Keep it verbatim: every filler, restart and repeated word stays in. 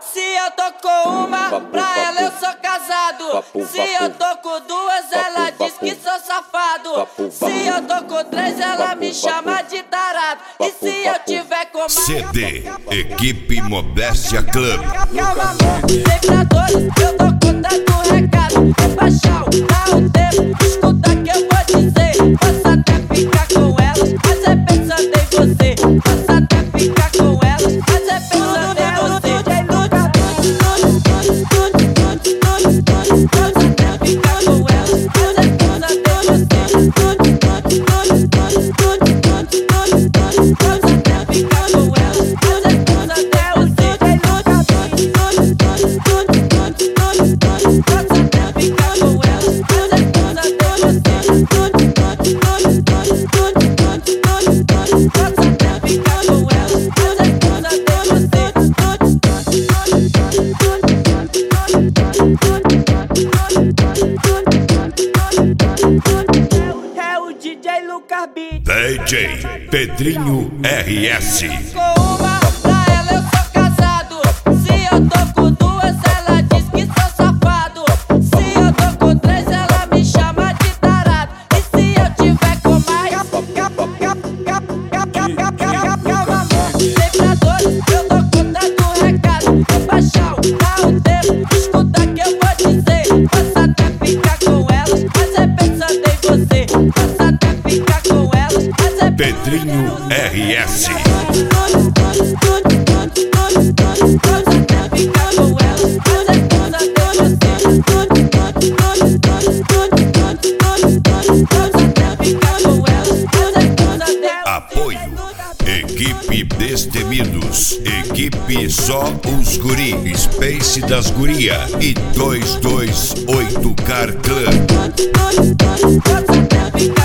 Se eu tô com uma, papo, pra papo, ela eu sou casado. papo, Se papo, eu tô com duas, papo, ela papo, diz que sou safado. papo, Se papo, eu tô com três, ela papo, me papo, chama de tarado. E papo, se eu papo. tiver com mais, C D Equipe Modéstia Club. calma amor, vibradores, eu tô contando o recado. É baixar, dá um tempo, escuta que eu vou dizer. Posso até ficar com elas, mas é pensando em você. Posso até ficar com elas, mas é pensando em você. D J Pedrinho R S. Com uma, pra ela eu sou casado. Se eu tô com duas, ela diz que sou safado. Se eu tô com três, ela me chama de tarado. E se eu tiver com mais, calma amor, vibradores, eu tô contando o recado. É baixar, dá um tempo, escuta que eu vou dizer. Posso até ficar com elas, mas é pensando em você. Posso até ficar com elas, mas é Pedrinho R S. Apoio Equipe Destemidos, Equipe Só os Guri, Space das Guria e dois dois oito Car Club.